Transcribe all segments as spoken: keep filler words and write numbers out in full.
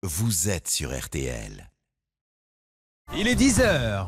vous êtes sur R T L. Il est dix heures.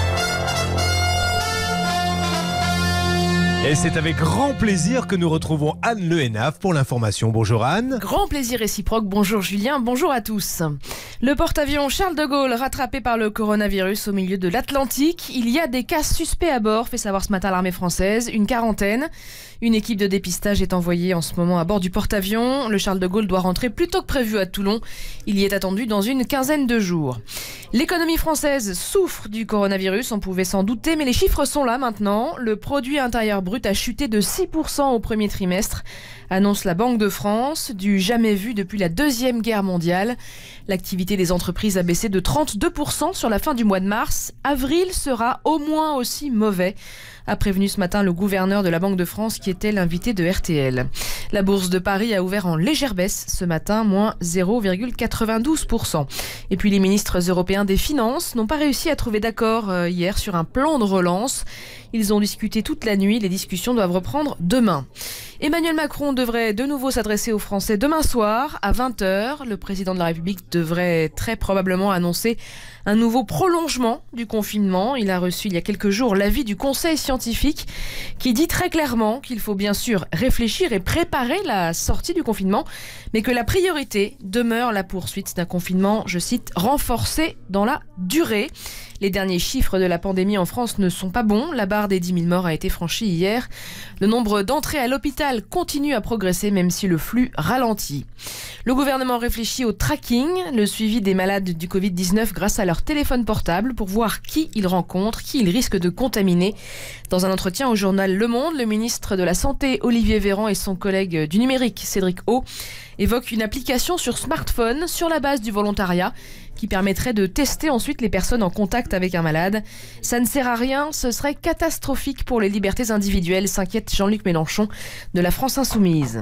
Et c'est avec grand plaisir que nous retrouvons Anne Le Hénaff pour l'information. Bonjour Anne. Grand plaisir réciproque. Bonjour Julien, bonjour à tous. Le porte-avions Charles de Gaulle rattrapé par le coronavirus au milieu de l'Atlantique. Il y a des cas suspects à bord, fait savoir ce matin l'armée française, une quarantaine. Une équipe de dépistage est envoyée en ce moment à bord du porte-avions. Le Charles de Gaulle doit rentrer plus tôt que prévu à Toulon. Il y est attendu dans une quinzaine de jours. L'économie française souffre du coronavirus, on pouvait s'en douter, mais les chiffres sont là maintenant. Le produit intérieur brut a chuté de six pour cent au premier trimestre, annonce la Banque de France, du jamais vu depuis la Deuxième Guerre mondiale. L'activité des entreprises a baissé de trente-deux pour cent sur la fin du mois de mars. Avril sera au moins aussi mauvais, a prévenu ce matin le gouverneur de la Banque de France qui était l'invité de R T L. La bourse de Paris a ouvert en légère baisse ce matin, moins zéro virgule quatre-vingt-douze pour cent. Et puis les ministres européens des Finances n'ont pas réussi à trouver d'accord hier sur un plan de relance. Ils ont discuté toute la nuit, les discussions doivent reprendre demain. Emmanuel Macron devrait de nouveau s'adresser aux Français demain soir à vingt heures. Le président de la République devrait très probablement annoncer un nouveau prolongement du confinement. Il a reçu il y a quelques jours l'avis du Conseil scientifique qui dit très clairement qu'il faut bien sûr réfléchir et préparer la sortie du confinement, mais que la priorité demeure la poursuite d'un confinement, je cite, renforcé dans la durée. Les derniers chiffres de la pandémie en France ne sont pas bons. La barre des dix mille morts a été franchie hier. Le nombre d'entrées à l'hôpital continue à progresser, même si le flux ralentit. Le gouvernement réfléchit au tracking, le suivi des malades du covid dix-neuf grâce à leur téléphone portable pour voir qui ils rencontrent, qui ils risquent de contaminer. Dans un entretien au journal Le Monde, le ministre de la Santé, Olivier Véran, et son collègue du numérique, Cédric O, évoquent une application sur smartphone sur la base du volontariat qui permettrait de tester ensuite les personnes en contact avec un malade. Ça ne sert à rien, ce serait catastrophique pour les libertés individuelles, s'inquiète Jean-Luc Mélenchon de la France Insoumise.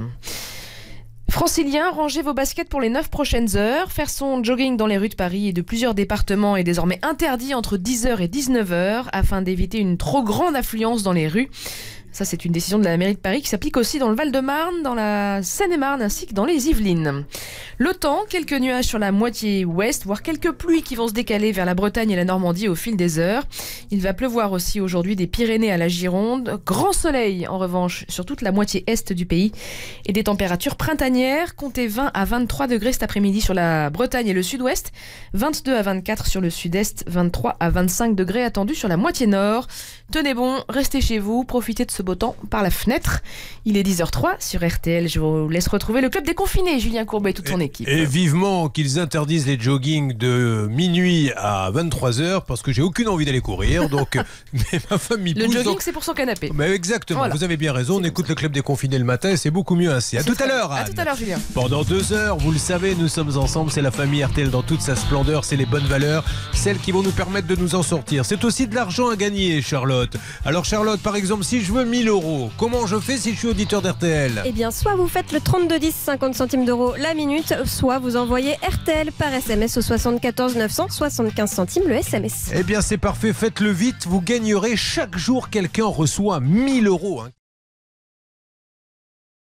Franciliens, rangez vos baskets pour les neuf prochaines heures. Faire son jogging dans les rues de Paris et de plusieurs départements est désormais interdit entre dix heures et dix-neuf heures afin d'éviter une trop grande affluence dans les rues. Ça, c'est une décision de la mairie de Paris qui s'applique aussi dans le Val-de-Marne, dans la Seine-et-Marne ainsi que dans les Yvelines. Le temps, quelques nuages sur la moitié ouest, voire quelques pluies qui vont se décaler vers la Bretagne et la Normandie au fil des heures. Il va pleuvoir aussi aujourd'hui des Pyrénées à la Gironde. Grand soleil, en revanche, sur toute la moitié est du pays. Et des températures printanières, comptez vingt à vingt-trois degrés cet après-midi sur la Bretagne et le sud-ouest, vingt-deux à vingt-quatre sur le sud-est, vingt-trois à vingt-cinq degrés attendus sur la moitié nord. Tenez bon, restez chez vous, profitez de ce beau temps par la fenêtre. Il est dix heures zéro trois sur R T L. Je vous laisse retrouver le club déconfiné, Julien Courbet et toute son équipe. Et vivement qu'ils interdisent les joggings de minuit à vingt-trois heures parce que j'ai aucune envie d'aller courir. Donc, mais ma femme m'y pousse. Le jogging, donc... c'est pour son canapé. Mais exactement, voilà. Vous avez bien raison. On écoute ça. Le club déconfiné le matin et c'est beaucoup mieux ainsi. À tout à l'heure, Anne. À tout à l'heure, Julien. Pendant deux heures, vous le savez, nous sommes ensemble. C'est la famille R T L dans toute sa splendeur. C'est les bonnes valeurs, celles qui vont nous permettre de nous en sortir. C'est aussi de l'argent à gagner, Charlotte. Alors, Charlotte, par exemple, si je veux mille euros, comment je fais si je suis auditeur d'R T L ? Eh bien, soit vous faites le trente-deux dix, cinquante centimes d'euros la minute, soit vous envoyez R T L par S M S au soixante-quatorze neuf cents, soixante-quinze centimes le S M S. Eh bien, c'est parfait. Faites-le vite. Vous gagnerez chaque jour. Quelqu'un reçoit mille euros. Hein.